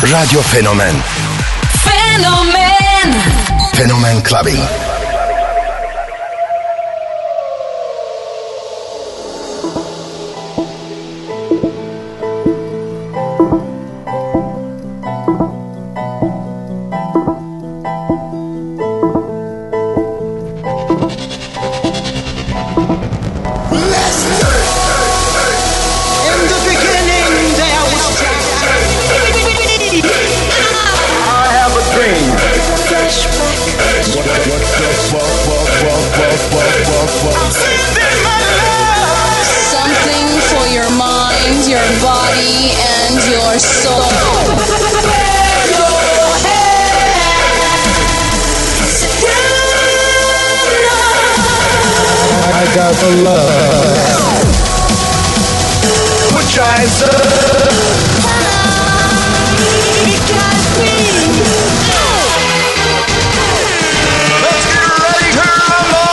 Radio Fenomen. Fenomen. Fenomen Clubbing. Something for your mind, your body, and your soul. I got the love. Put your hands up. Let's get ready to rumble.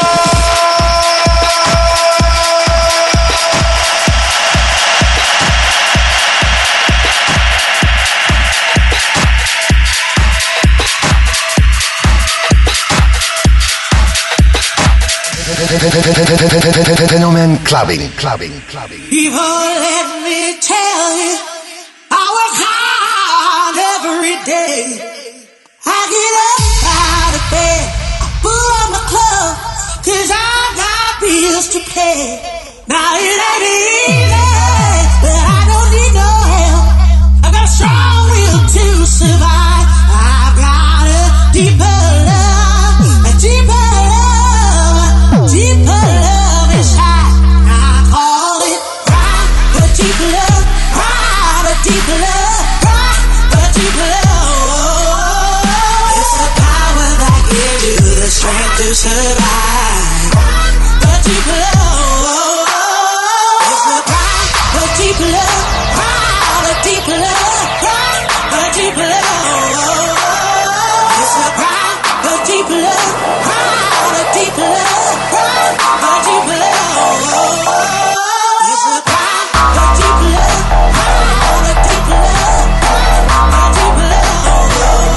Fenomen Clubbing. People, let me tell you, I work hard every day. I get up out of bed, I put on my clothes, 'cause I got bills to pay. Now it ain't easy, but I don't need no help. I got a strong will to survive. I've got a deeper love, a deeper love, deeper love inside. I call it right, a deep love, right, a deep love, right, a deep love. It's the power that gives you the strength to survive. A deep love. It's the power, a deep love, right, a deep love, right, a deep love. It's the power, a deep love, right, a deep love, right, a deep love. It's the power, a deep love, right, a deep love, right, a deep love.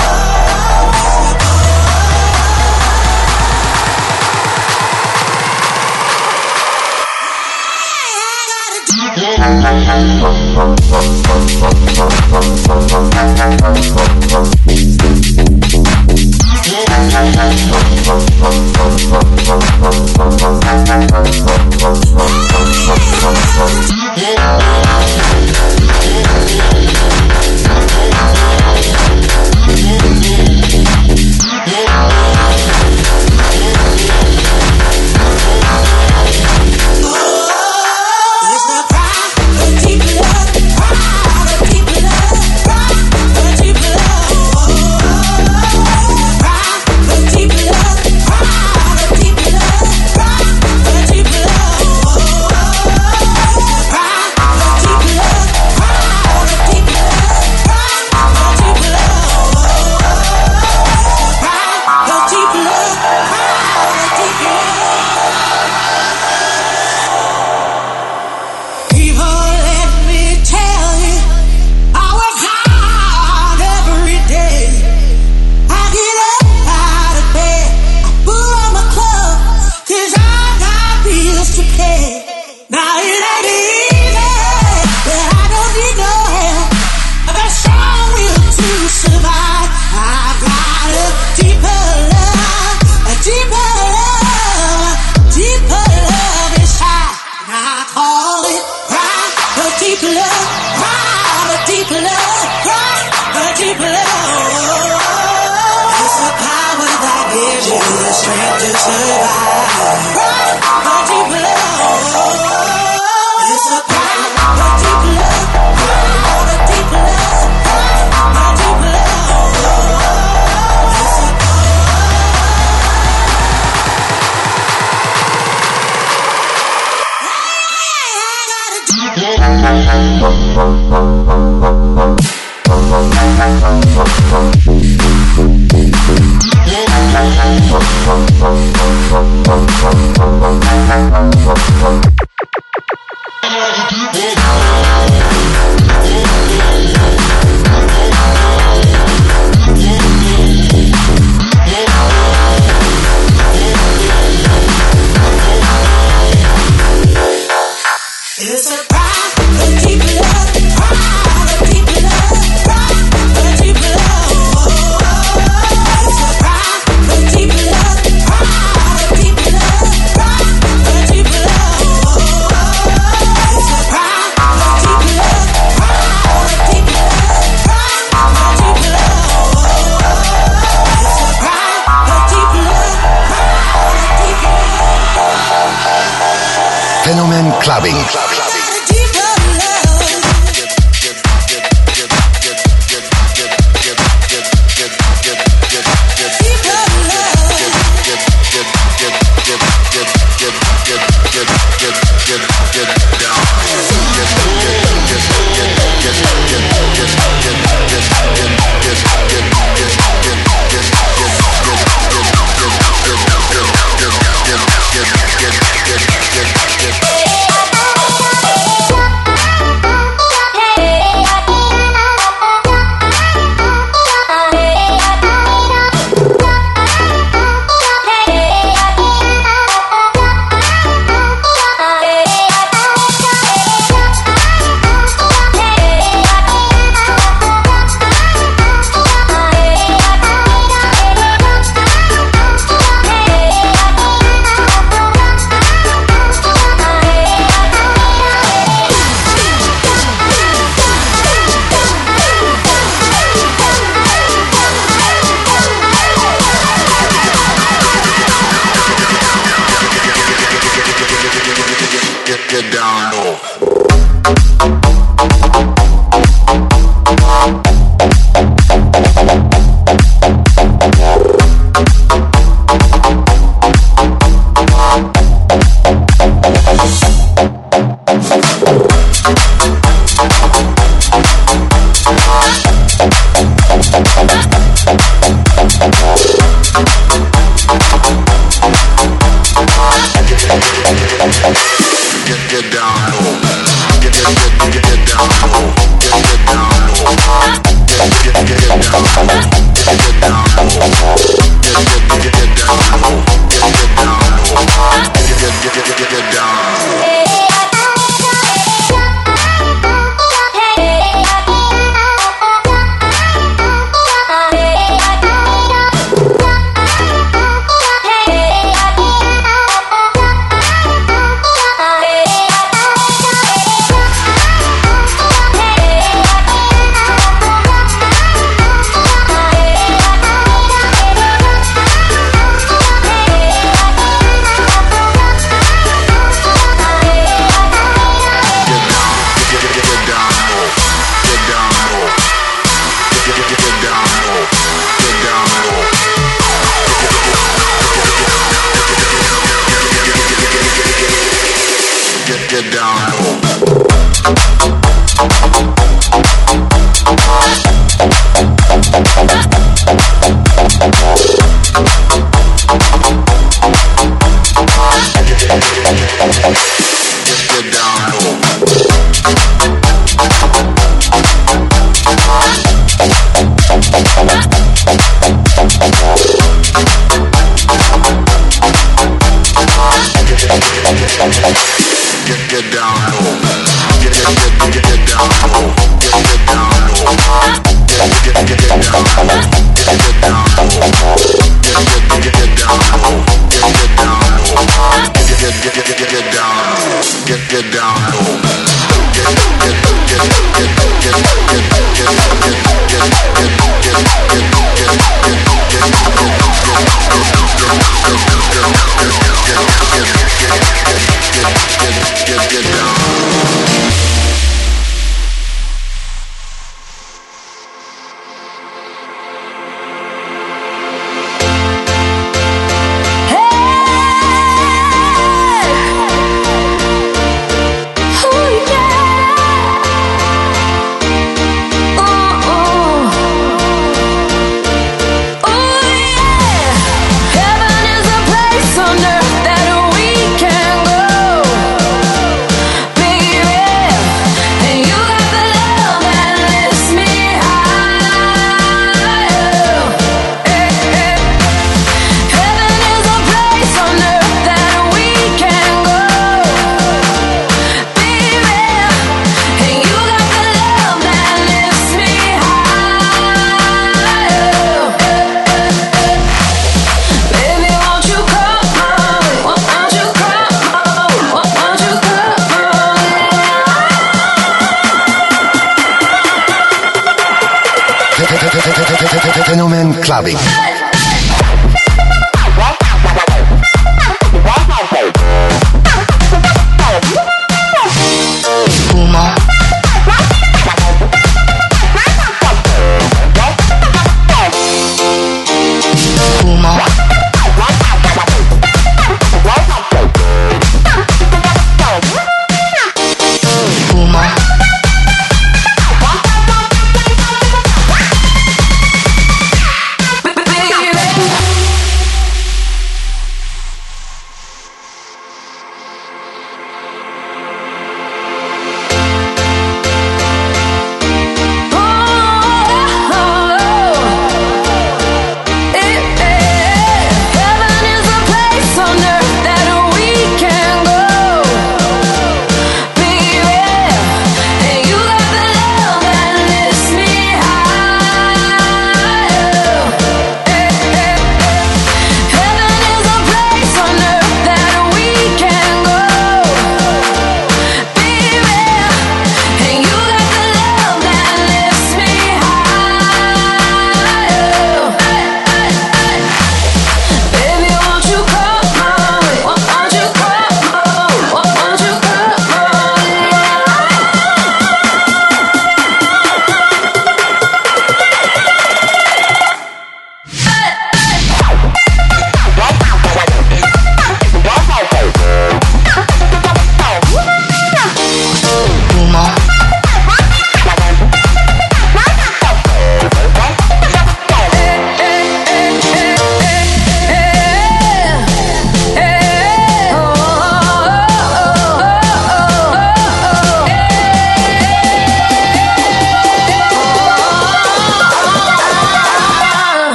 Clubbing. Get down low. Get down low. Get down low. Get down low. Get down low. Get down low. Get down low. Get down low. Get down low. Get down low. Get down low. Get down low. Get down low. Get down low. Get down low. Get down low. Get down low. Get down low. Get down. Fenomen Clubbing.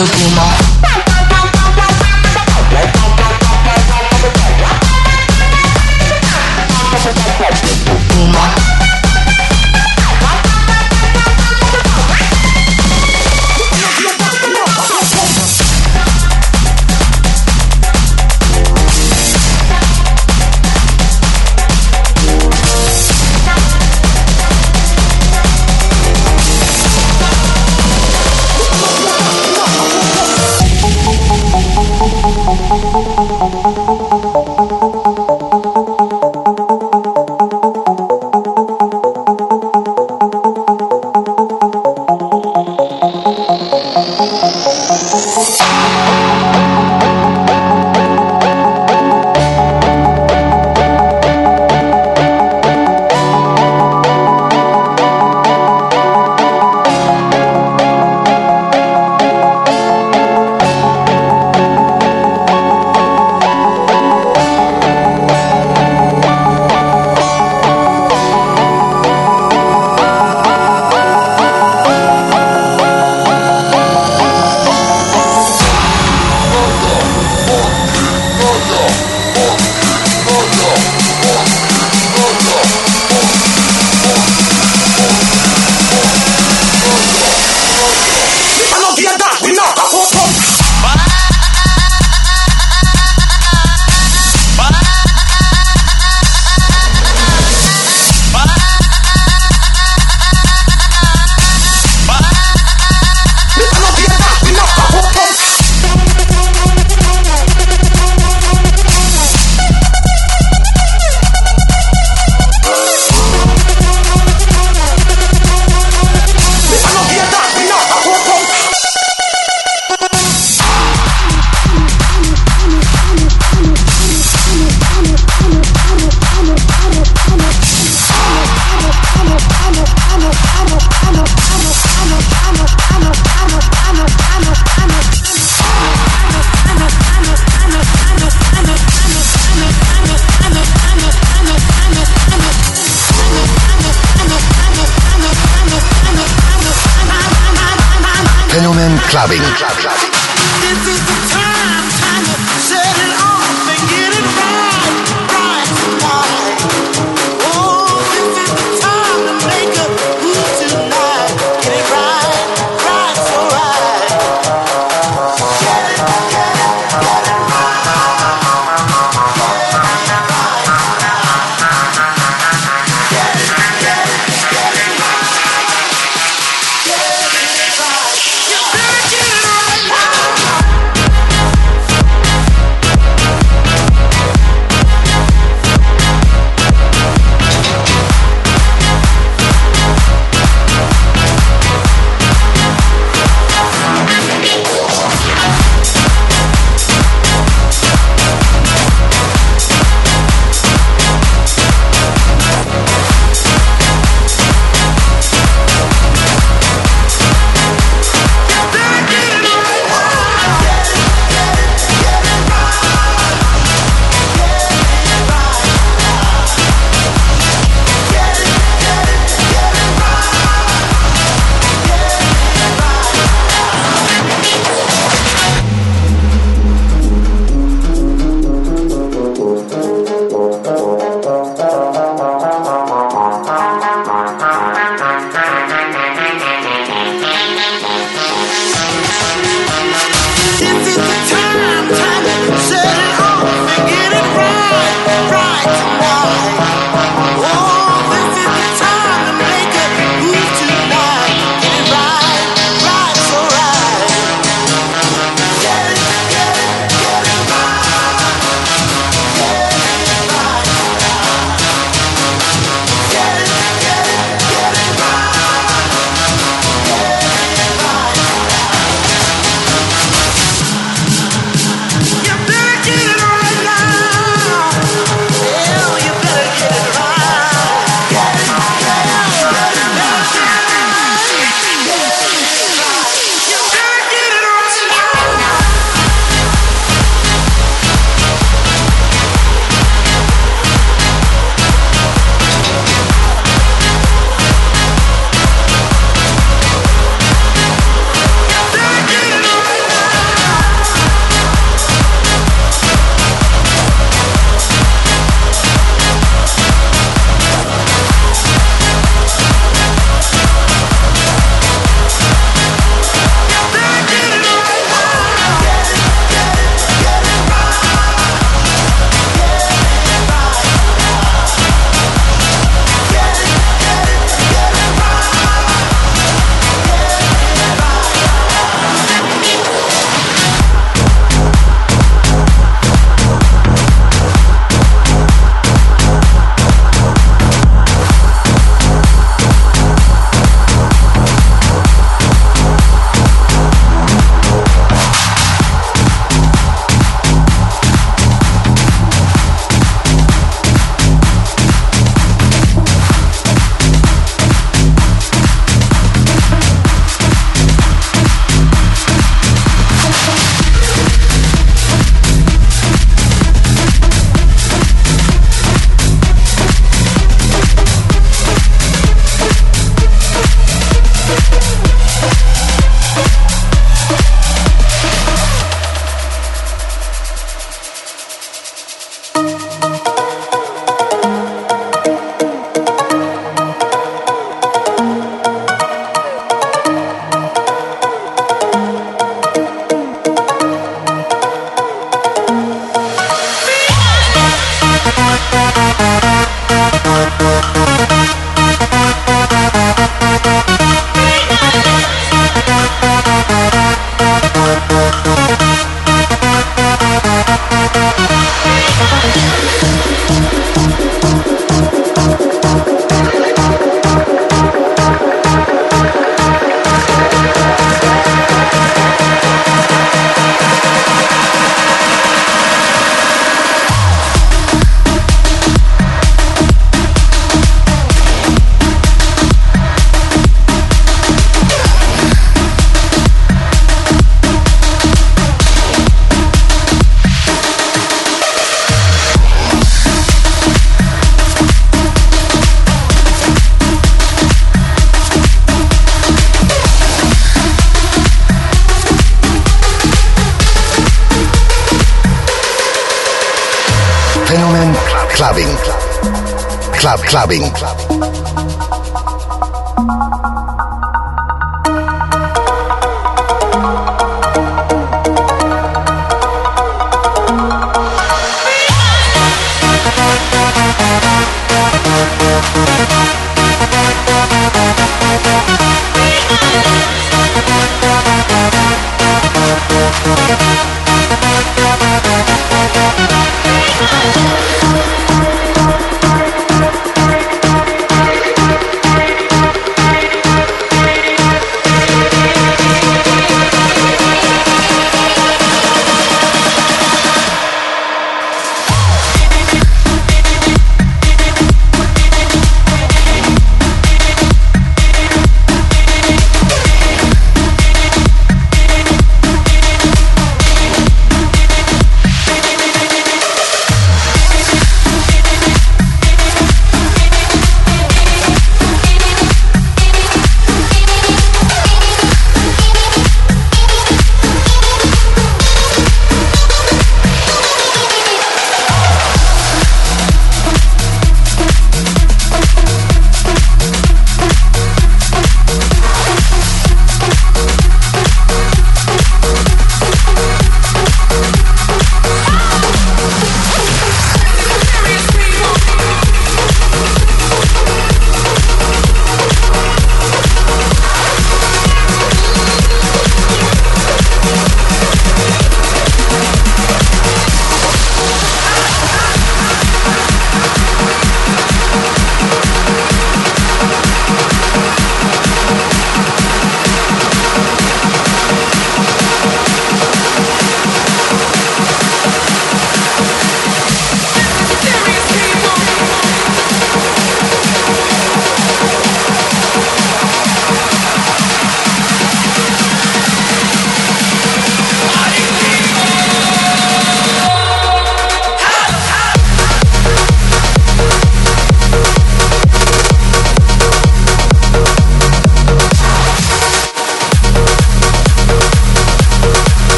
to Puma. Fenomen Clubbing. clubbing. Clubbing.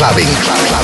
clubbing.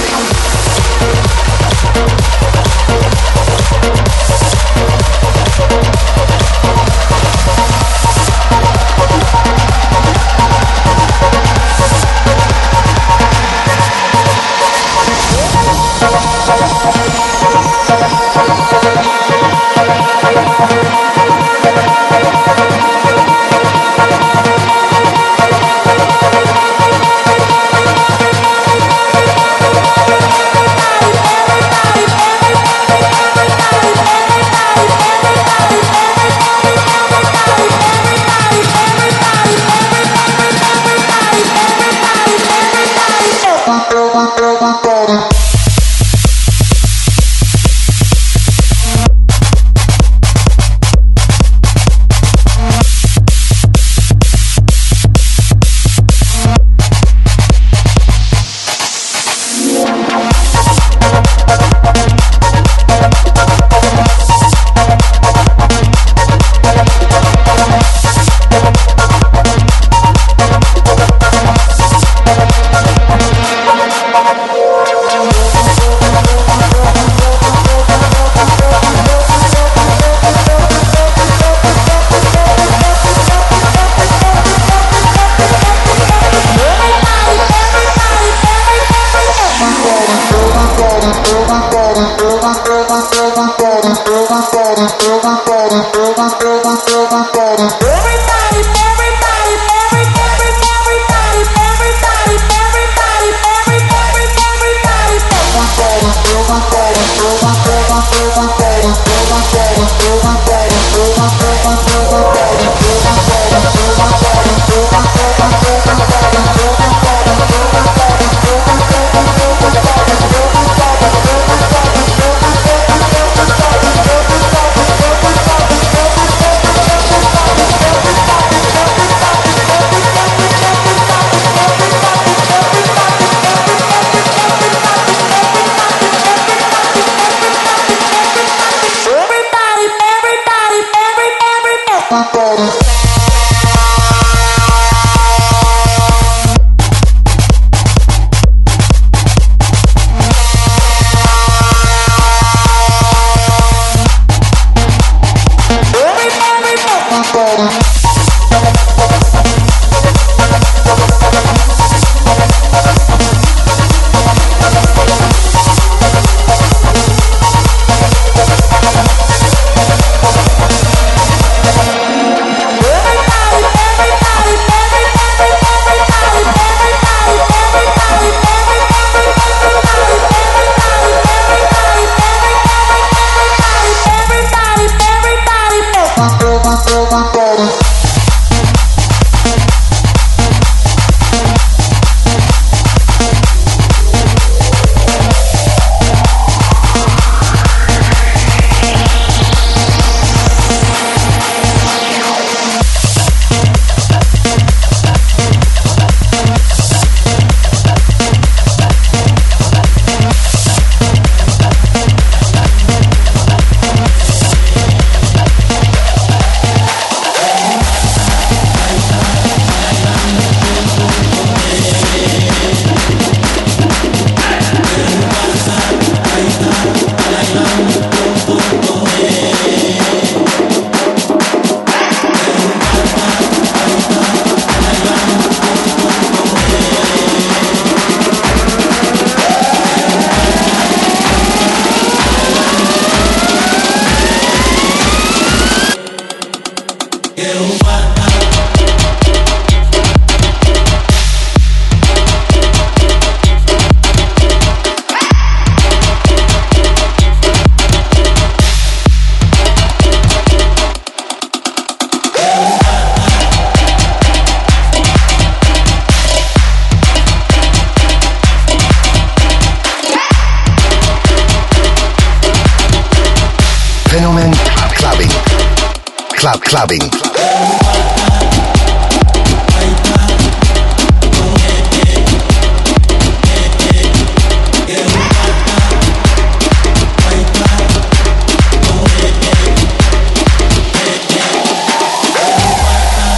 Clubbing.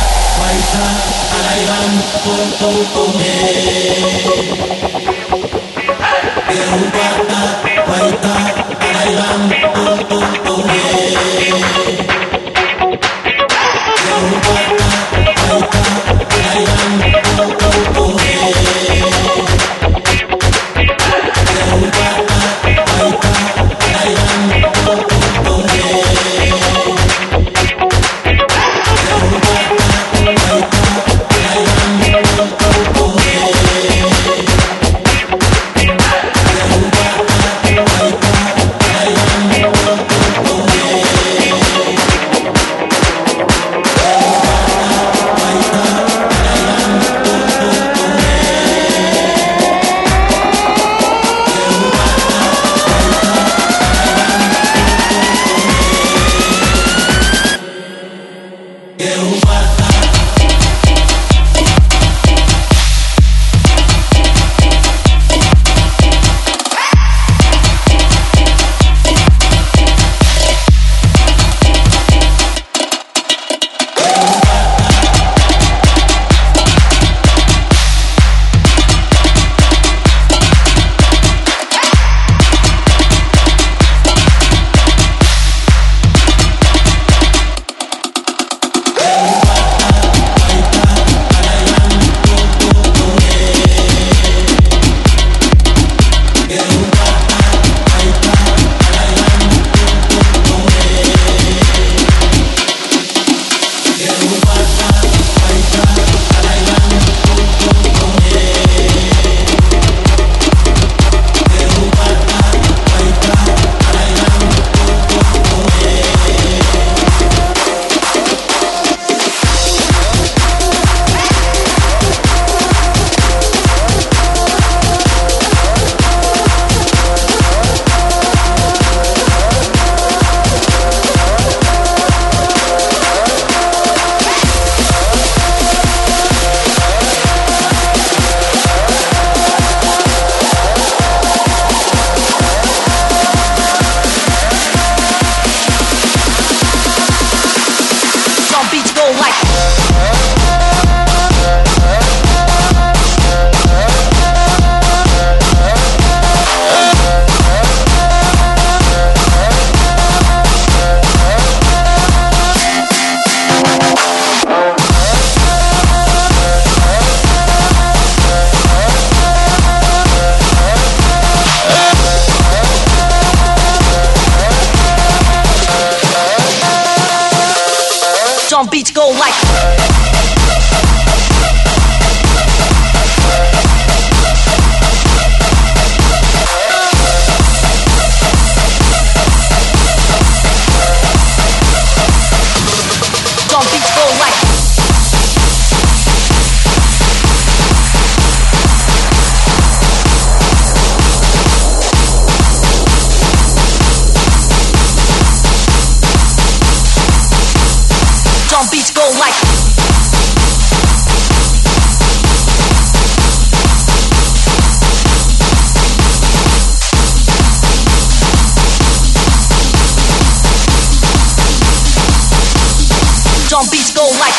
I am beats go like. Beats go like. Drum beats go like.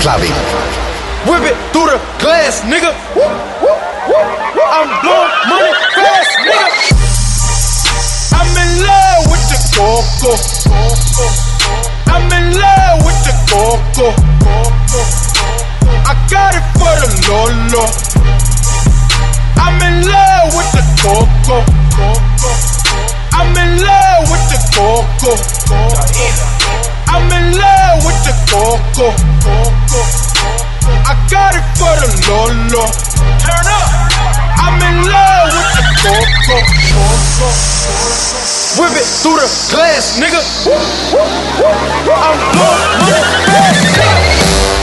clubbing. Whip it through the glass, nigga. I'm blowing money fast, nigga. I'm in love with the coco. I'm in love with the coco. I got it for the Lolo. I'm in love with the coco. I'm in love with the coco. I'm in love with the coco. I got it for the Lolo. Turn up. I'm in love with the coco. Whip it through the glass, nigga. I'm blowing money fast, nigga.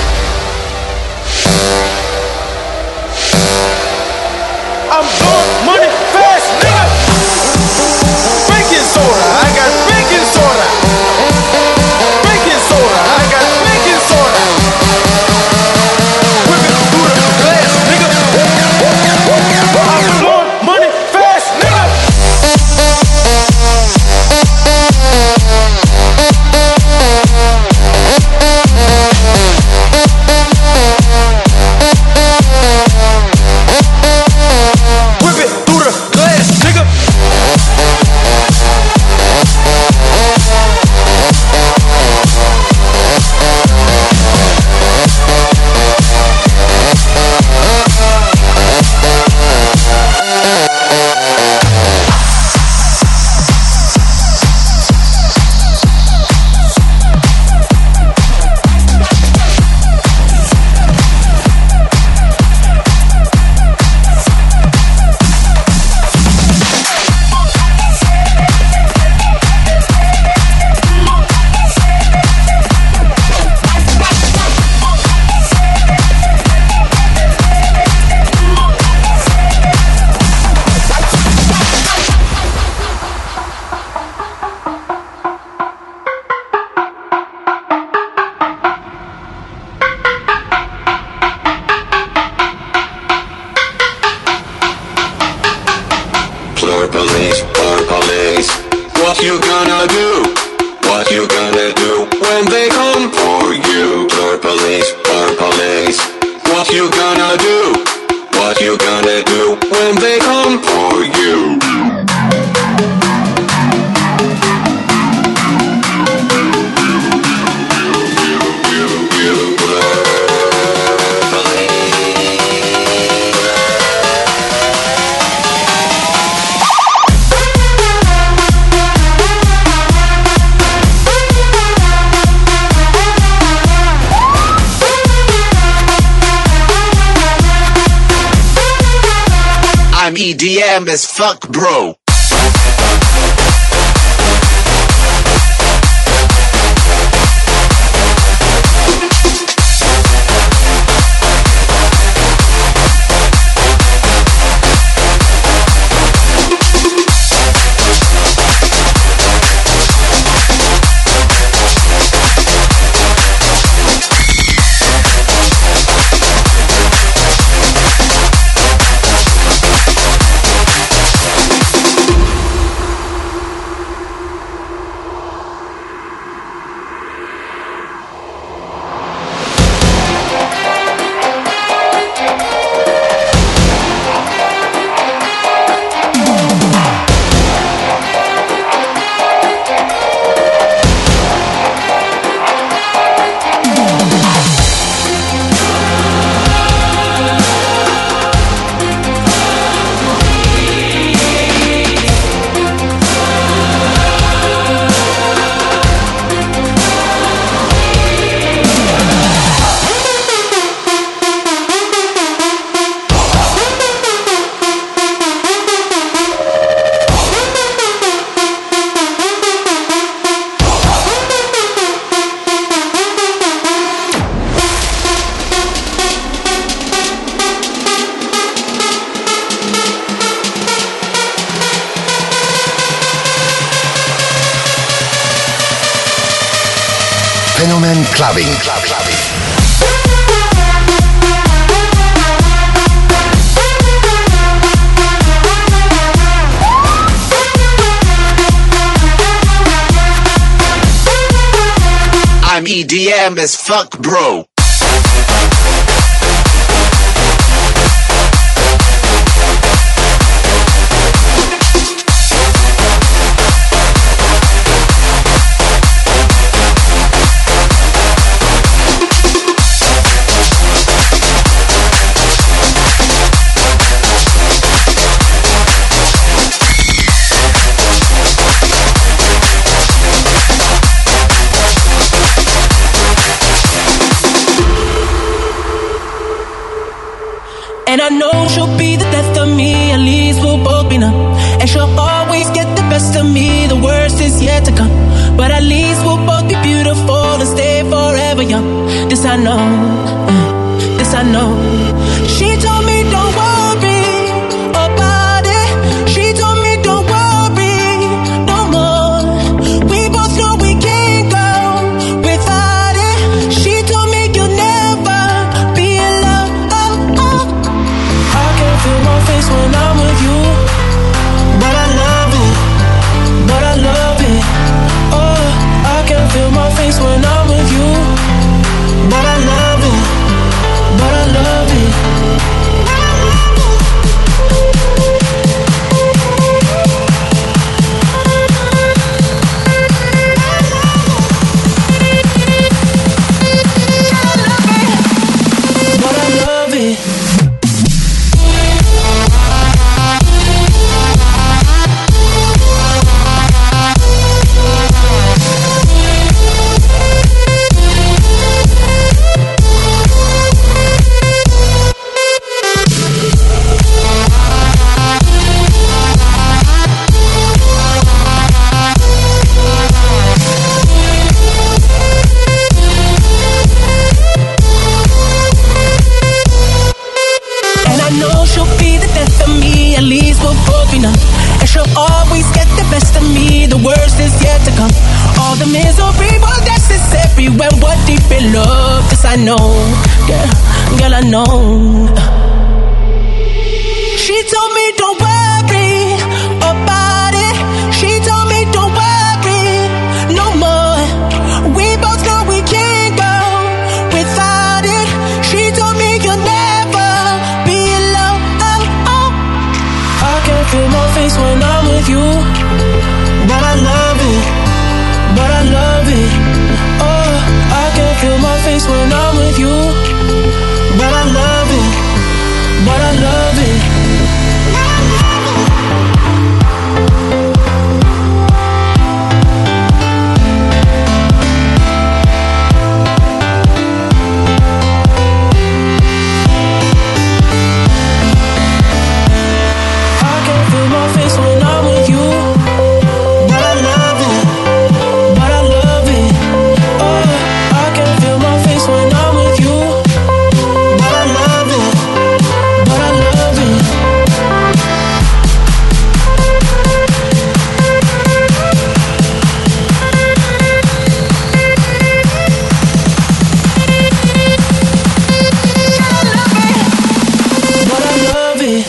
I'm blowing money fast, nigga. Baking soda, I got baking soda. Baking soda, I got baking soda. Whip it through the glass, nigga. I'm blowing money fast, nigga. Whip it through the glass, nigga. Police, what you gonna do? What you gonna do when they come for you? Police, what you gonna do? What you gonna do when they come for you? I'm EDM as fuck, bro. Fenomen Clubbing. I'm EDM as fuck, bro. And I know she'll be the death of me, at least we'll both be numb. And she'll always get the best of me, the worst is yet to come. But at least we'll both be beautiful and stay forever young. This I know, this I know. She told me don't worry about it. She told me don't worry no more. We both know we can't go without it. She told me you'll never be alone. I can feel my face when I'm with you, but I love it, but I love it. Oh, I can feel my face when I'm with you, but I love it, but I love it. But I love it. And I know she'll be the death of me, at least we'll both be numb. And she'll always get the best of me, the worst is yet to come. All the misery was necessary when we're deep in love. This I know, yeah, girl I know. She told me don't worry about it. She told me don't worry no more. We both know we can't go without it. She told me you'll never be alone. I can feel my face when I'm with you, but I love it, but I love it. Oh, I can feel my face when I'm with you, but I love it, but I love it. I can feel my face when I'm with you, but I love it, but I love it. Oh, I can feel my face when I'm with you, but I love it, but I love it. But I love it.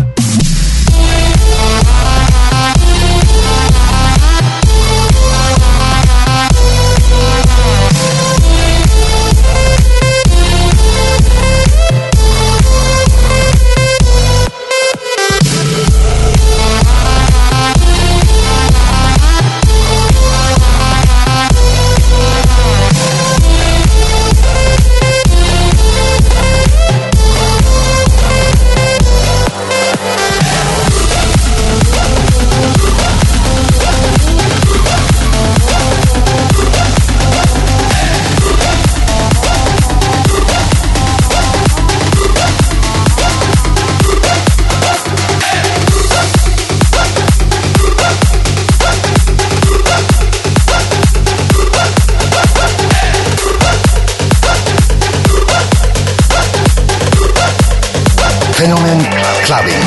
Fenomen Clubbing.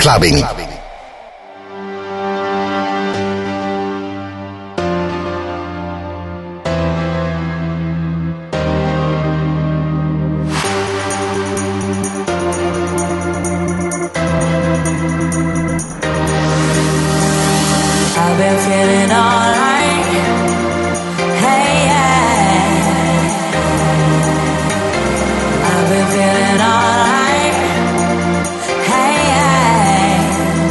Clubbing. I've been feeling alright. Hey, yeah. I've been feeling alright. Hey, yeah.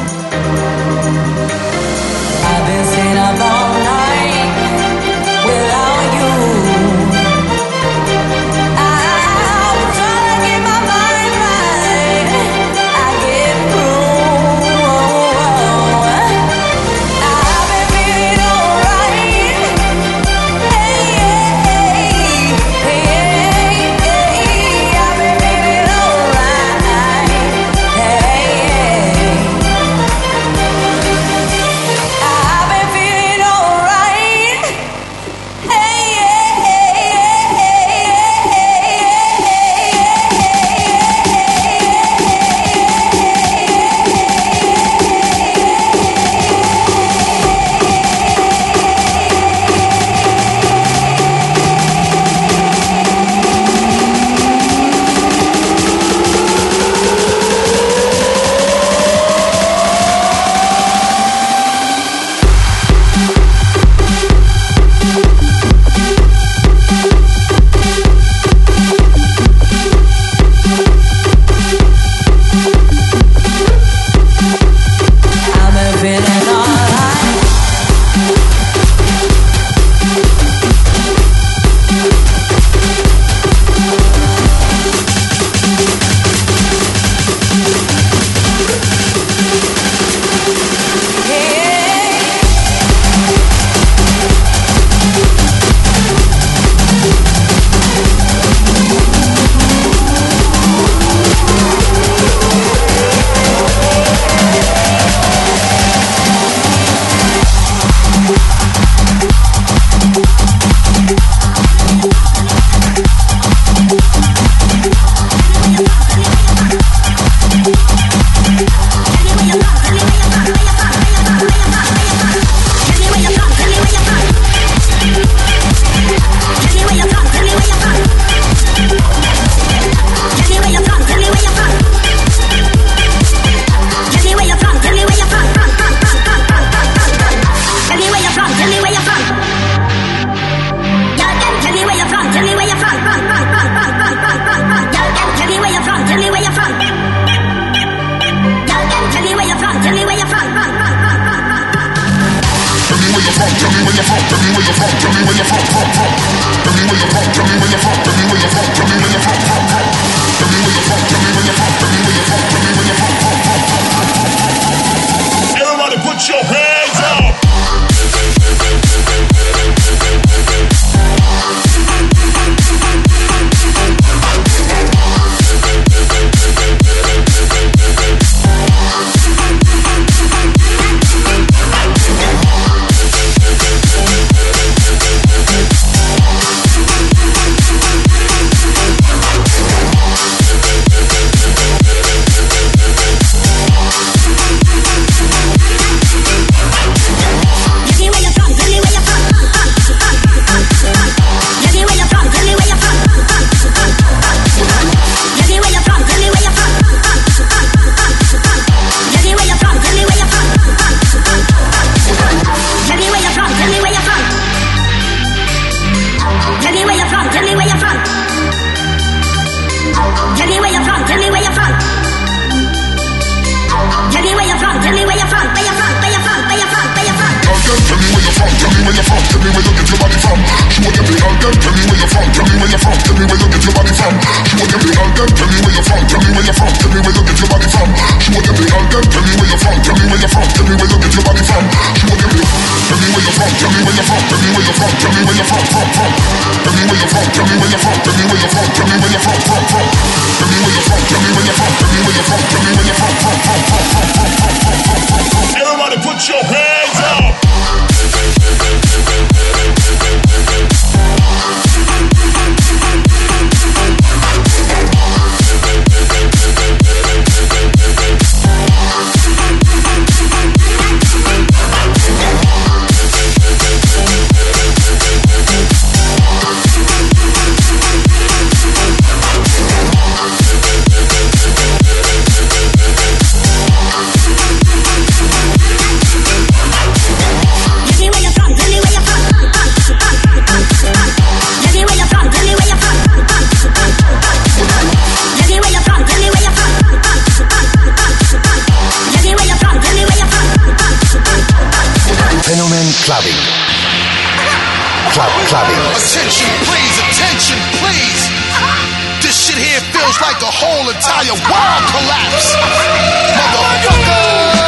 clubbing. Attention, please. This shit here feels like the whole entire world collapse. Motherfucker.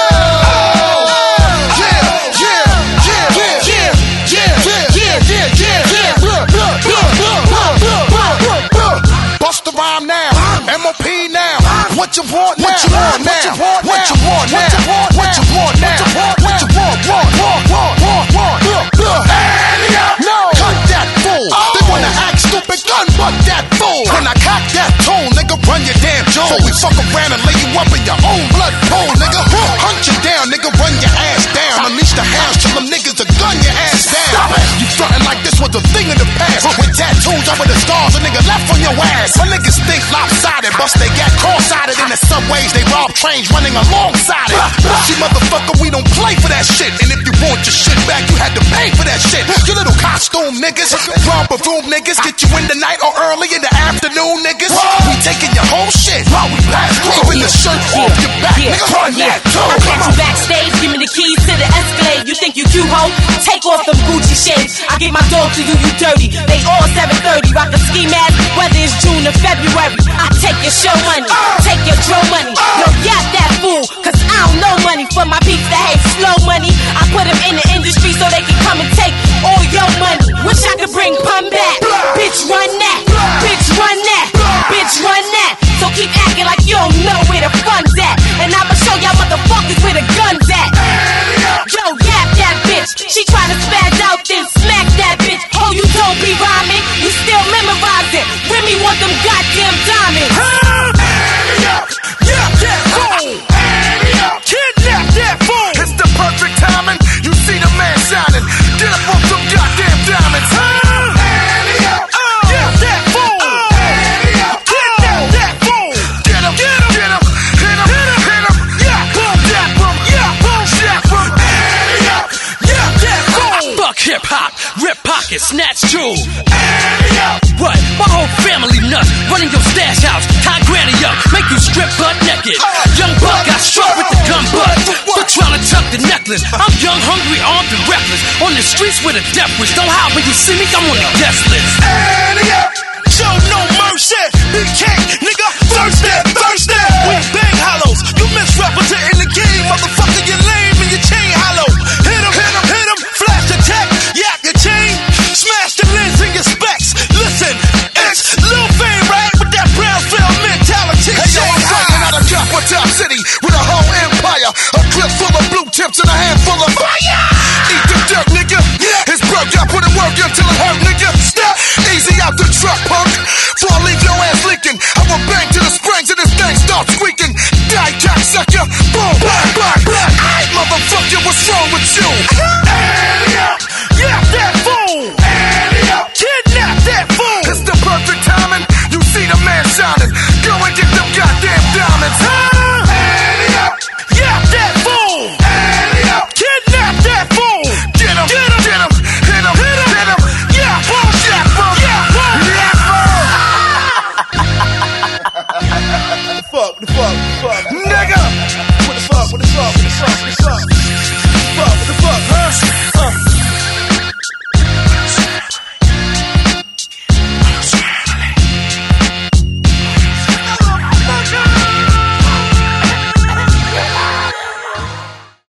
Bust the rhyme now, MOP now. What you want now? What you want now? What you want now? What you want now? What you want? No, cut that fool. They wanna act stupid, gun butt that fool. When I cock that tool, nigga, run your damn jaw. So we fuck around and lay you up in your own blood pool, nigga. Hunt you down, nigga, run your ass down. Unleash the hounds till them niggas to gun your ass down. You frontin' like this was a thing in the past. With tattoos over the stars, a nigga left on your ass. My niggas think lopsided, bust they got cross-sided in the subways. They rob trains running alongside it. See, motherfucker, we don't play for that shit. And if you want your shit back, you had to pay for that shit. You little costume niggas, romper room niggas, get you in the night or early in the afternoon niggas. We taking your whole shit while we blast. Ripping the shirt off your back, nigga, run that too. I catch you backstage, give me the keys to the Escalade. You think you cute, ho? Take off them Gucci shades. I give my dog to you, you dirty. They all 730, rock a ski mask, whether it's June or February. I take your show money, take your dro money. Yo, yap that fool, cause I don't know money. For my peeps that hate slow money, I put them in the industry so they can come and take all your money. Wish I could bring pun back. Bitch, run that. Bitch, run that. Bitch, run that. So keep acting like you don't know where the fun's at. And I'ma show y'all motherfuckers where the gun's at. Yo, yap that bitch. She tryna spaz out, then smack that bitch. Oh, you don't be rhyming. You still memorizing. Remy want them goddamn diamonds. Yeah, that fool. Kidnap that fool. It's the perfect timing. You see the man shining. Get up on some goddamn diamonds. Yeah, that fool. Kidnap that fool. Get him. Hit him. Yeah, boom, that boom. Yeah, boom, that boom. Yeah, that fool. Fuck hip hop, rip pockets, snatch jewels. What? My whole family nuts, running your stash house, tie granny up, make you strip butt naked. Young buck got struck with the gun butt, for trying to tuck the necklace. I'm young, hungry, armed, and reckless. On the streets with a death wish. Don't hide when you see me, I'm on the guest list. Show no mercy, BK